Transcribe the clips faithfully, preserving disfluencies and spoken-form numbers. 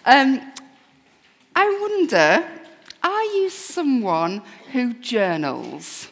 Um, I wonder, are you someone who journals?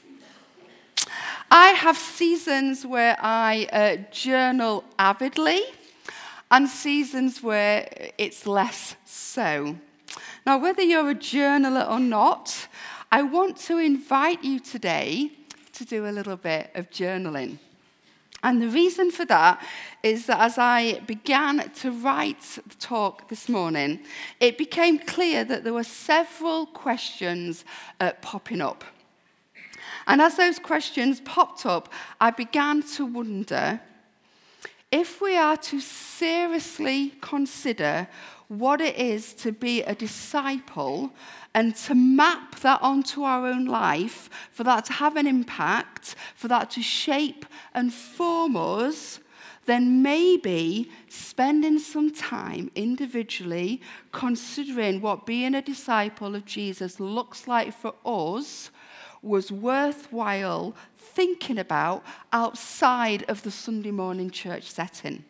I have seasons where I uh, journal avidly and seasons where it's less so. Now, whether you're a journaler or not, I want to invite you today to do a little bit of journaling. And the reason for that is that as I began to write the talk this morning, it became clear that there were several questions uh, popping up. And as those questions popped up, I began to wonder if we are to seriously consider what it is to be a disciple and to map that onto our own life, for that to have an impact, for that to shape and form us, then maybe spending some time individually considering what being a disciple of Jesus looks like for us was worthwhile thinking about outside of the Sunday morning church setting.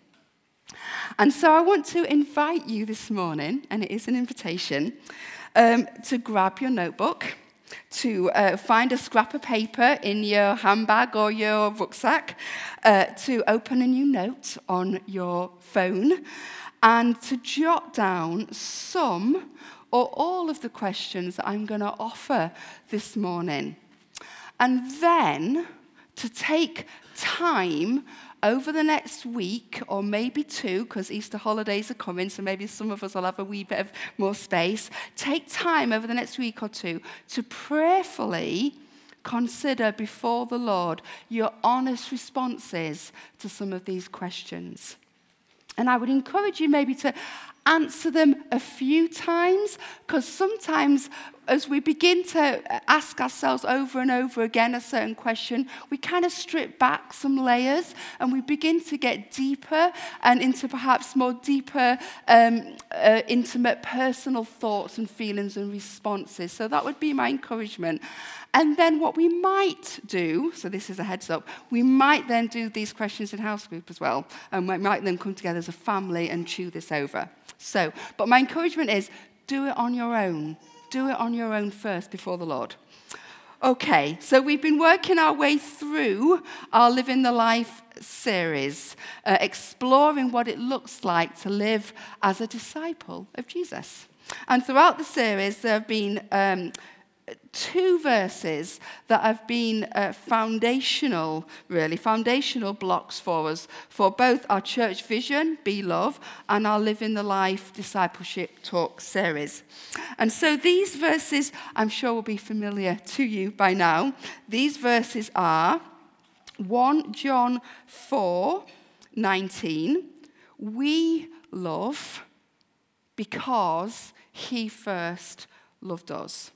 And so I want to invite you this morning, and it is an invitation, um, to grab your notebook, to uh, find a scrap of paper in your handbag or your rucksack, uh, to open a new note on your phone, and to jot down some or all of the questions that I'm going to offer this morning. And then to take time over the next week, or maybe two, because Easter holidays are coming, so maybe some of us will have a wee bit of more space. Take time over the next week or two to prayerfully consider before the Lord your honest responses to some of these questions. And I would encourage you maybe to answer them a few times, because sometimes as we begin to ask ourselves over and over again a certain question, we kind of strip back some layers and we begin to get deeper and into perhaps more deeper, um, uh, intimate personal thoughts and feelings and responses. So that would be my encouragement. And then what we might do, so this is a heads up, we might then do these questions in house group as well. And we might then come together as a family and chew this over. So, but my encouragement is, do it on your own. Do it on your own first before the Lord. Okay, so we've been working our way through our Living the Life series, uh, exploring what it looks like to live as a disciple of Jesus. And throughout the series, there have been um, two verses that have been uh, foundational, really, foundational blocks for us, for both our church vision, Be Love, and our Living the Life discipleship talk series. And so these verses, I'm sure will be familiar to you by now. These verses are First John four nineteen. We love because he first loved us.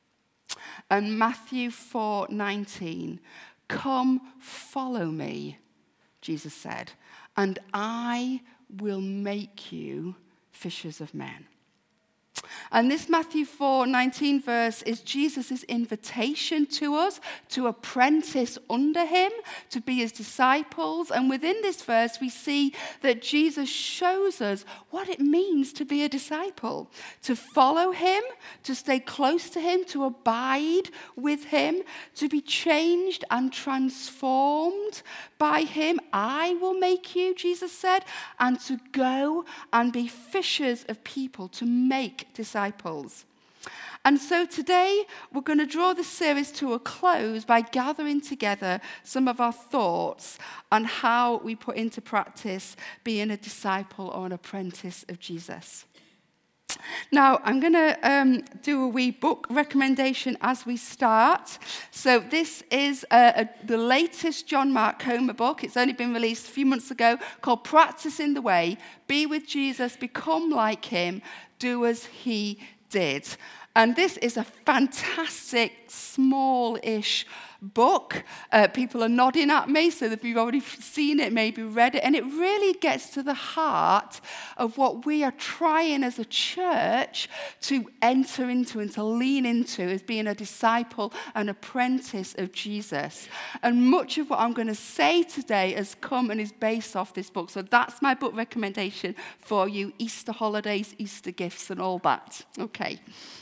And Matthew four nineteen, come follow me, Jesus said, and I will make you fishers of men. And this Matthew four nineteen verse is Jesus' invitation to us to apprentice under him, to be his disciples. And within this verse, we see that Jesus shows us what it means to be a disciple, to follow him, to stay close to him, to abide with him, to be changed and transformed by him. I will make you, Jesus said, and to go and be fishers of people, to make disciples. And so today we're going to draw this series to a close by gathering together some of our thoughts on how we put into practice being a disciple or an apprentice of Jesus. Now, I'm going to um, do a wee book recommendation as we start. So this is uh, a, the latest John Mark Comer book. It's only been released a few months ago, called Practicing the Way. Be with Jesus, become like him, do as he did. And this is a fantastic, small-ish book. Uh, people are nodding at me, so if you've already seen it, maybe read it. And it really gets to the heart of what we are trying as a church to enter into and to lean into as being a disciple, an apprentice of Jesus. And much of what I'm going to say today has come and is based off this book. So that's my book recommendation for you. Easter holidays, Easter gifts, and all that. Okay.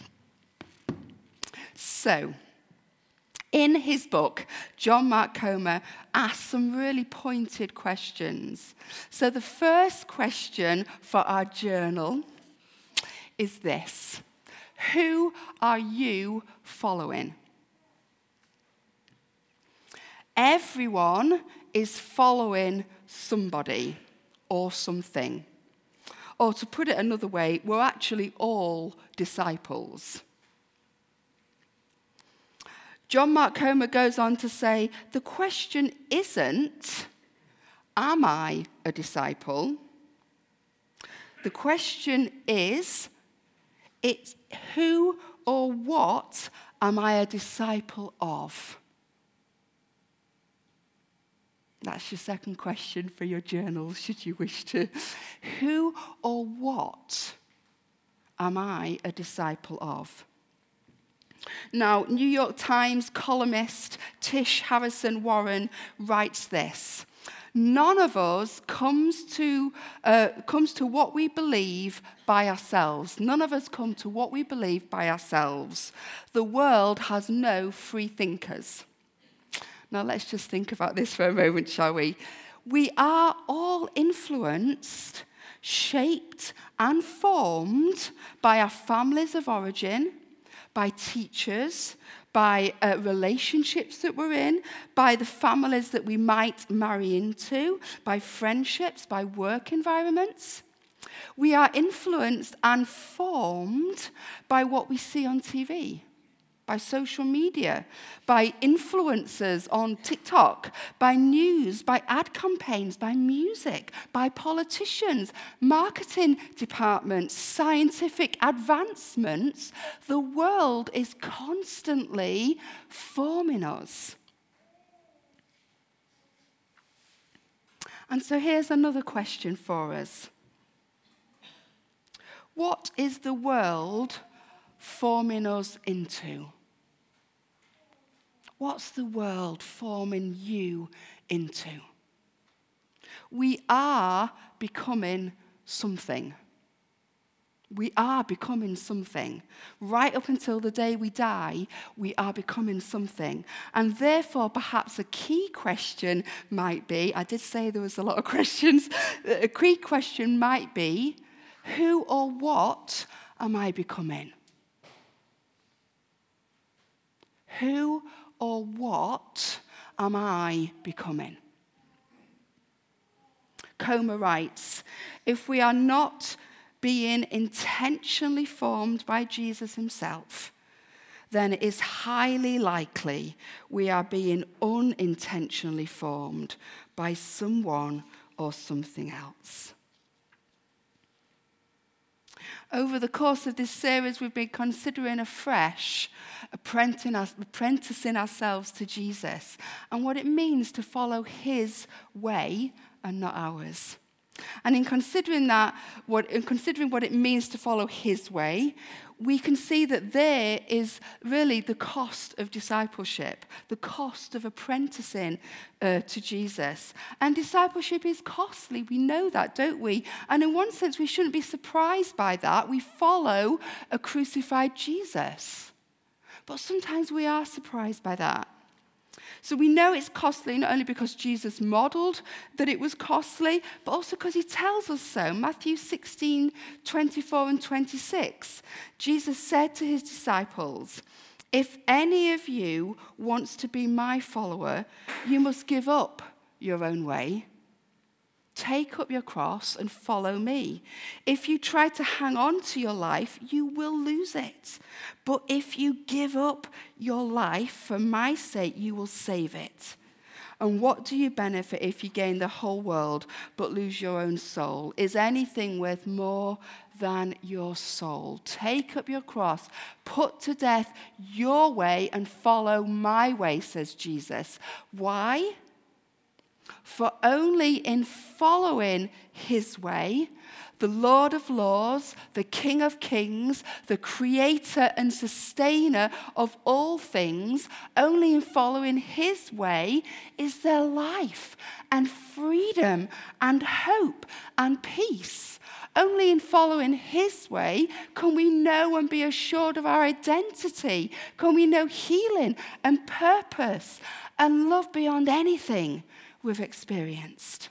So, in his book, John Mark Comer asks some really pointed questions. So the first question for our journal is this: who are you following? Everyone is following somebody or something. Or to put it another way, we're actually all disciples. John Mark Comer goes on to say, the question isn't, am I a disciple? The question is, it's who or what am I a disciple of? That's your second question for your journal, should you wish to. Who or what am I a disciple of? Now, New York Times columnist Tish Harrison Warren writes this: none of us comes to, uh, comes to what we believe by ourselves. None of us come to what we believe by ourselves. The world has no free thinkers. Now, let's just think about this for a moment, shall we? We are all influenced, shaped, and formed by our families of origin, by teachers, by uh, relationships that we're in, by the families that we might marry into, by friendships, by work environments. We are influenced and formed by what we see on T V, by social media, by influencers on TikTok, by news, by ad campaigns, by music, by politicians, marketing departments, scientific advancements. The world is constantly forming us. And so here's another question for us. What is the world forming us into? What's the world forming you into? We are becoming something. We are becoming something. Right up until the day we die, we are becoming something. And therefore, perhaps a key question might be, I did say there was a lot of questions, a key question might be, who or what am I becoming? Who or what am I becoming? Comer writes, if we are not being intentionally formed by Jesus himself, then it is highly likely we are being unintentionally formed by someone or something else. Over the course of this series, we've been considering afresh apprenticing ourselves to Jesus and what it means to follow his way and not ours. And in considering that, what, in considering what it means to follow his way, we can see that there is really the cost of discipleship, the cost of apprenticing uh, to Jesus. And discipleship is costly. We know that, don't we? And in one sense, we shouldn't be surprised by that. We follow a crucified Jesus. But sometimes we are surprised by that. So we know it's costly not only because Jesus modeled that it was costly, but also because he tells us so. Matthew sixteen, twenty-four and twenty-six. Jesus said to his disciples, if any of you wants to be my follower, you must give up your own way. Take up your cross and follow me. If you try to hang on to your life, you will lose it. But if you give up your life for my sake, you will save it. And what do you benefit if you gain the whole world but lose your own soul? Is anything worth more than your soul. Take up your cross, put to death your way, and follow my way, says Jesus. Why? For only in following his way, the Lord of Lords, the King of Kings, the creator and sustainer of all things, only in following his way is there life and freedom and hope and peace. Only in following his way can we know and be assured of our identity. Can we know healing and purpose and love beyond anything we've experienced.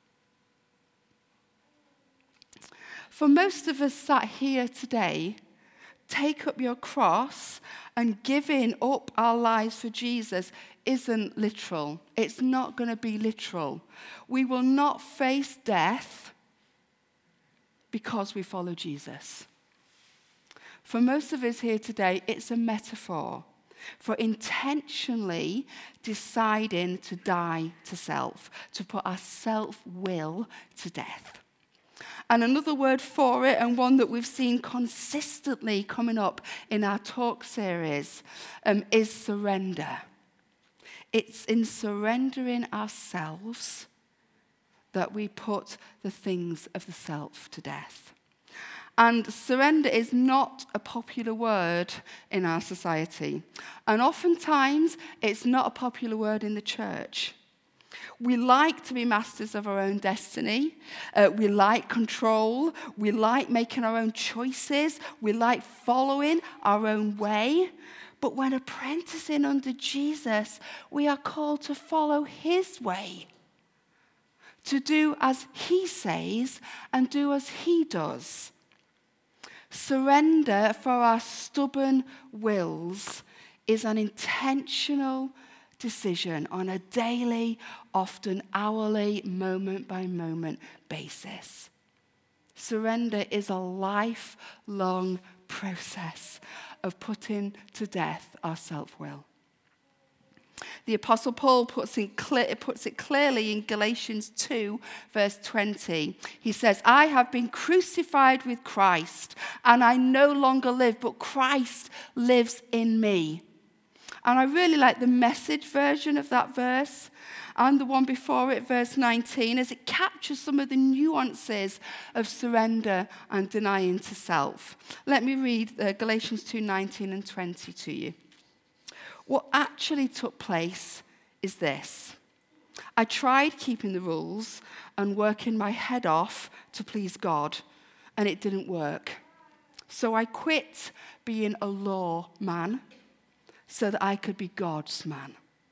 For most of us sat here today, take up your cross and giving up our lives for Jesus isn't literal. It's not going to be literal. We will not face death because we follow Jesus. For most of us here today, it's a metaphor for intentionally deciding to die to self, to put our self-will to death. And another word for it, and one that we've seen consistently coming up in our talk series, um, is surrender. It's in surrendering ourselves that we put the things of the self to death. And surrender is not a popular word in our society. And oftentimes, it's not a popular word in the church. We like to be masters of our own destiny. Uh, we like control. We like making our own choices. We like following our own way. But when apprenticing under Jesus, we are called to follow his way, to do as he says and do as he does. Surrender for our stubborn wills is an intentional decision on a daily, often hourly, moment-by-moment basis. Surrender is a lifelong process of putting to death our self-will. The Apostle Paul puts, in clear, puts it clearly in Galatians two, verse twenty. He says, I have been crucified with Christ, and I no longer live, but Christ lives in me. And I really like the Message version of that verse, and the one before it, verse nineteen, as it captures some of the nuances of surrender and denying to self. Let me read uh, Galatians two, nineteen and twenty to you. What actually took place is this. I tried keeping the rules and working my head off to please God, and it didn't work. So I quit being a law man so that I could be God's man.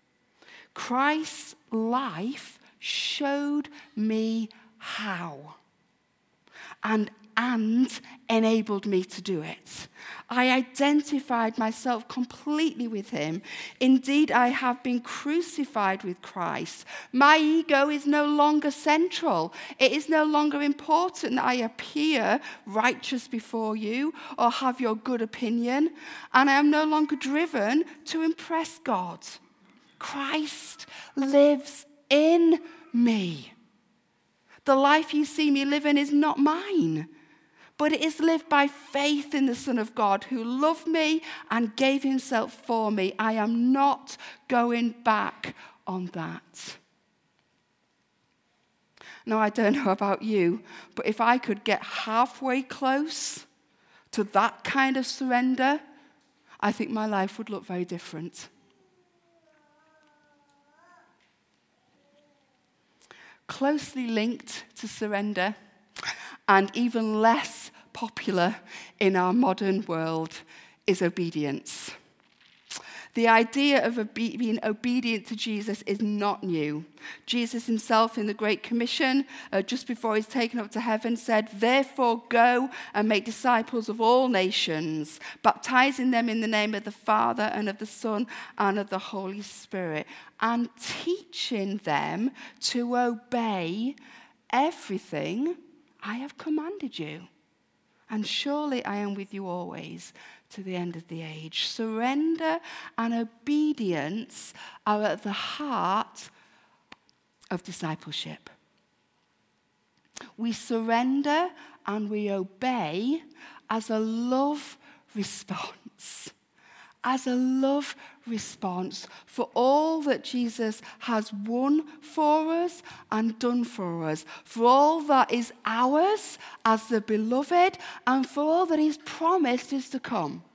Christ's life showed me how and, and enabled me to do it. I identified myself completely with him. Indeed, I have been crucified with Christ. My ego is no longer central. It is no longer important that I appear righteous before you or have your good opinion. And I am no longer driven to impress God. Christ lives in me. The life you see me living is not mine, but it is lived by faith in the Son of God who loved me and gave himself for me. I am not going back on that. Now, I don't know about you, but if I could get halfway close to that kind of surrender, I think my life would look very different. Closely linked to surrender, and even less popular in our modern world, is obedience. The idea of obe- being obedient to Jesus is not new. Jesus himself in the Great Commission, uh, just before he's taken up to heaven, said, therefore go and make disciples of all nations, baptizing them in the name of the Father and of the Son and of the Holy Spirit, and teaching them to obey everything I have commanded you. And surely I am with you always to the end of the age. Surrender and obedience are at the heart of discipleship. We surrender and we obey as a love response. As a love response for all that Jesus has won for us and done for us, for all that is ours as the beloved, and for all that he's promised is to come.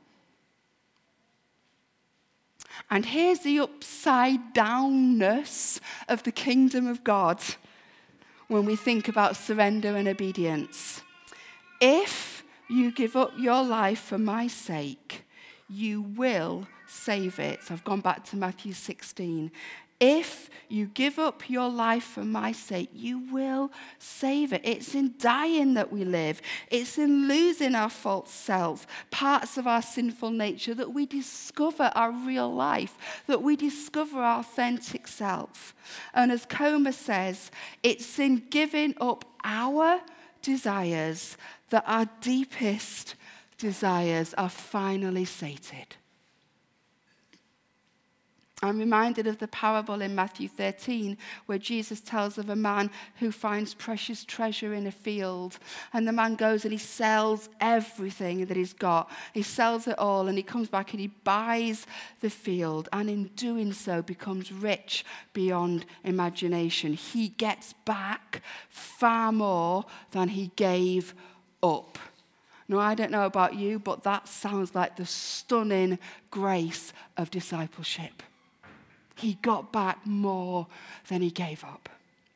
And here's the upside downness of the kingdom of God when we think about surrender and obedience. If you give up your life for my sake, you will save it. So I've gone back to Matthew sixteen. If you give up your life for my sake, you will save it. It's in dying that we live. It's in losing our false self, parts of our sinful nature, that we discover our real life, that we discover our authentic self. And as Comer says, it's in giving up our desires that our deepest desires are finally sated. I'm reminded of the parable in Matthew thirteen where Jesus tells of a man who finds precious treasure in a field, and the man goes and he sells everything that he's got. He sells it all, and he comes back and he buys the field, and in doing so becomes rich beyond imagination. He gets back far more than he gave up. Now, I don't know about you, but that sounds like the stunning grace of discipleship. He got back more than he gave up.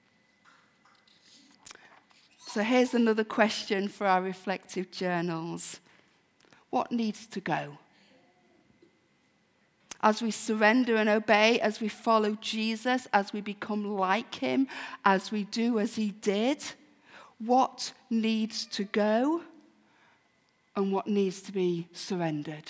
So here's another question for our reflective journals. What needs to go? As we surrender and obey, as we follow Jesus, as we become like him, as we do as he did, what needs to go? And what needs to be surrendered?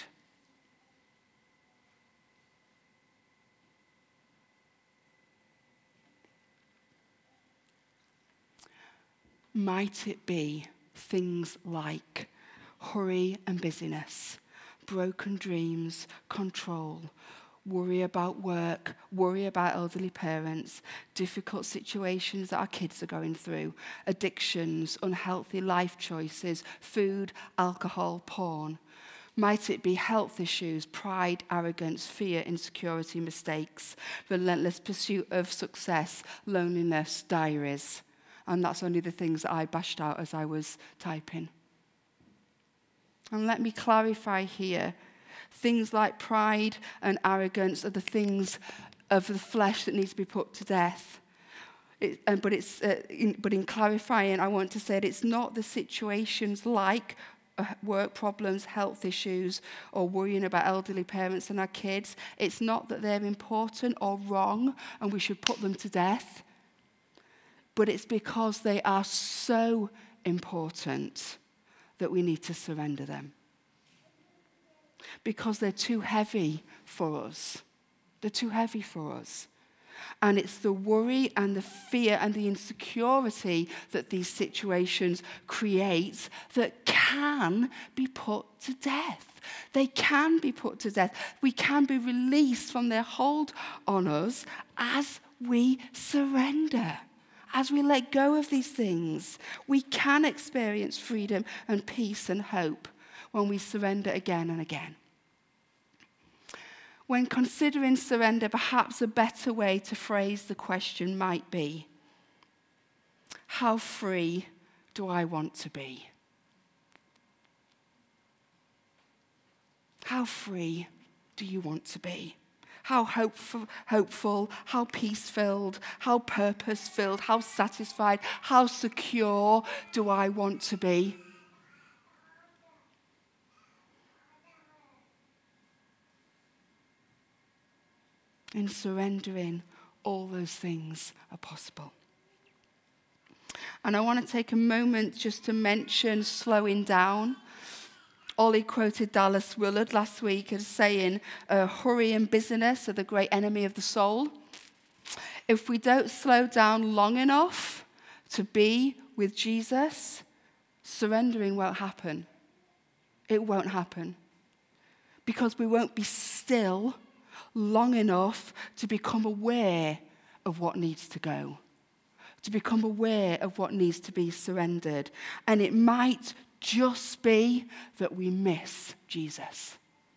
Might it be things like hurry and busyness, broken dreams, control, worry about work, worry about elderly parents, difficult situations that our kids are going through, addictions, unhealthy life choices, food, alcohol, porn? Might it be health issues, pride, arrogance, fear, insecurity, mistakes, relentless pursuit of success, loneliness, diaries? And that's only the things that I bashed out as I was typing. And let me clarify here. Things like pride and arrogance are the things of the flesh that needs to be put to death. It, and, but, it's, uh, in, but in clarifying, I want to say that it's not the situations like uh, work problems, health issues, or worrying about elderly parents and our kids. It's not that they're important or wrong and we should put them to death. But it's because they are so important that we need to surrender them. Because they're too heavy for us. They're too heavy for us. And it's the worry and the fear and the insecurity that these situations create that can be put to death. They can be put to death. We can be released from their hold on us as we surrender. As we let go of these things, we can experience freedom and peace and hope when we surrender again and again. When considering surrender, perhaps a better way to phrase the question might be, how free do I want to be? How free do you want to be? How hopeful, hopeful, how peace-filled, how purpose-filled, how satisfied, how secure do I want to be? In surrendering, all those things are possible. And I want to take a moment just to mention slowing down. Ollie quoted Dallas Willard last week as saying, uh, hurry and busyness are the great enemy of the soul. If we don't slow down long enough to be with Jesus, surrendering won't happen. It won't happen. Because we won't be still long enough to become aware of what needs to go. to become aware of what needs to be surrendered. And it might just be that we miss Jesus.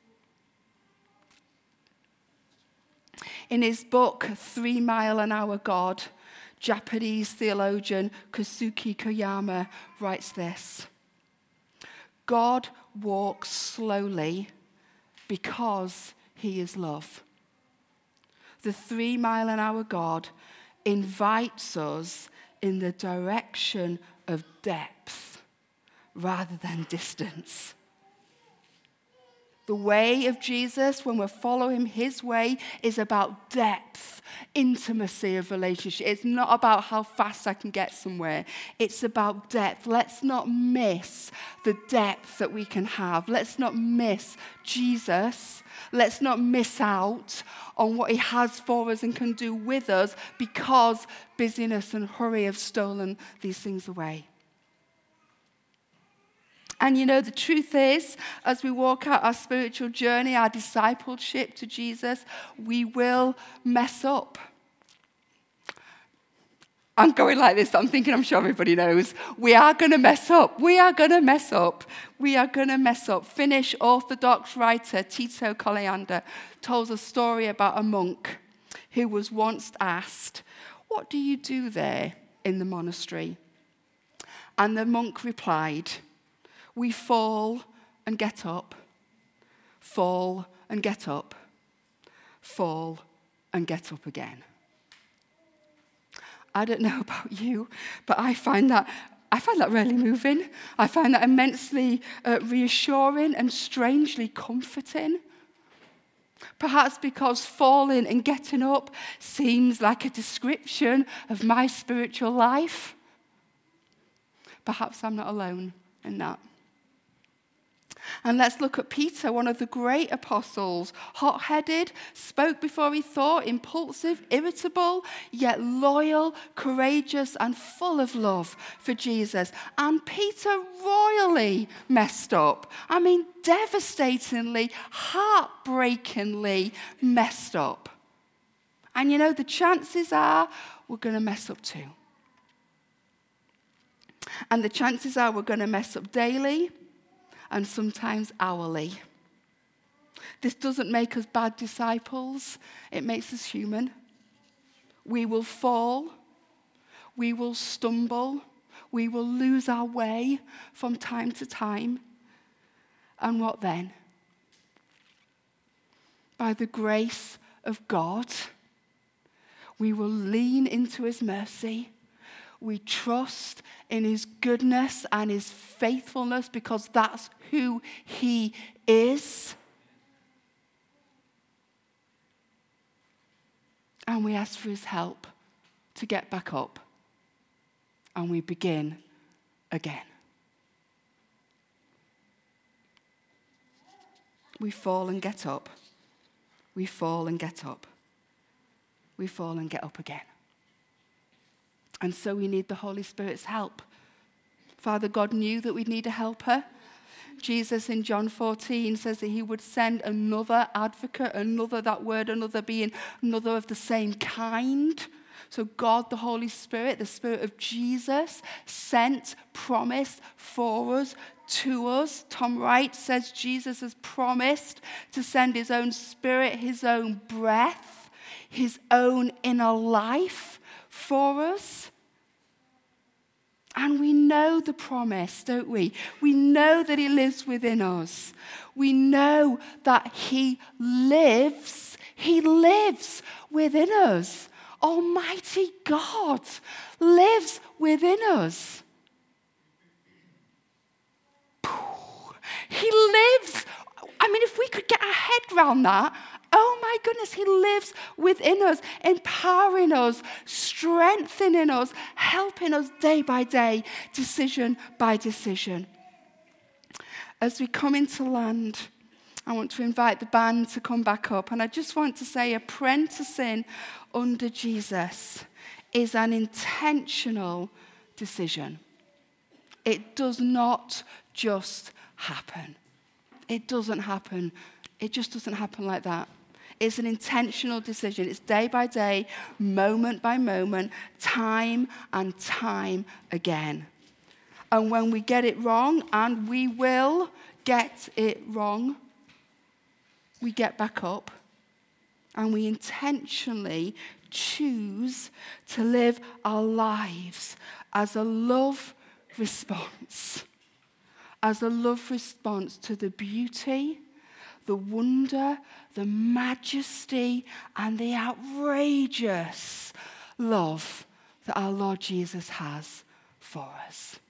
In his book, Three Mile an Hour God, Japanese theologian Kosuke Koyama writes this: God walks slowly because he is love. The three mile an hour God invites us in the direction of depth rather than distance. The way of Jesus, when we're following his way, is about depth, intimacy of relationship. It's not about how fast I can get somewhere. It's about depth. Let's not miss the depth that we can have. Let's not miss Jesus. Let's not miss out on what he has for us and can do with us because busyness and hurry have stolen these things away. And you know, the truth is, as we walk out our spiritual journey, our discipleship to Jesus, we will mess up. I'm going like this, I'm thinking I'm sure everybody knows. We are going to mess up. We are going to mess up. We are going to mess up. Finnish Orthodox writer Tito Colliander tells a story about a monk who was once asked, "What do you do there in the monastery?" And the monk replied, "We fall and get up, fall and get up, fall and get up again." I don't know about you, but I find that I find that really moving. I find that immensely uh, reassuring and strangely comforting. Perhaps because falling and getting up seems like a description of my spiritual life. Perhaps I'm not alone in that. And let's look at Peter, one of the great apostles, hot-headed, spoke before he thought, impulsive, irritable, yet loyal, courageous, and full of love for Jesus. And Peter royally messed up. I mean, devastatingly, heartbreakingly messed up. And you know, the chances are we're going to mess up too. And the chances are we're going to mess up daily, and sometimes hourly. This doesn't make us bad disciples. It makes us human. We will fall. We will stumble. We will lose our way from time to time. And what then? By the grace of God, we will lean into his mercy. We trust in his goodness and his faithfulness because that's who he is. And we ask for his help to get back up. And we begin again. We fall and get up. We fall and get up. We fall and get up again. And so we need the Holy Spirit's help. Father God knew that we'd need a helper. Jesus in John fourteen says that he would send another advocate, another, that word, another being, another of the same kind. So God, the Holy Spirit, the Spirit of Jesus, sent, promised for us, to us. Tom Wright says Jesus has promised to send his own Spirit, his own breath, his own inner life for us. And we know the promise, don't we? We know that he lives within us. We know that he lives, he lives within us. Almighty God lives within us. He lives. I mean, if we could get our head around that, oh my goodness, he lives within us, empowering us, strengthening us, helping us day by day, decision by decision. As we come into land, I want to invite the band to come back up. And I just want to say apprenticing under Jesus is an intentional decision. It does not just happen. It doesn't happen. It just doesn't happen like that. It's an intentional decision. It's day by day, moment by moment, time and time again. And when we get it wrong, and we will get it wrong, we get back up and we intentionally choose to live our lives as a love response, as a love response to the beauty, the wonder, the majesty, and the outrageous love that our Lord Jesus has for us.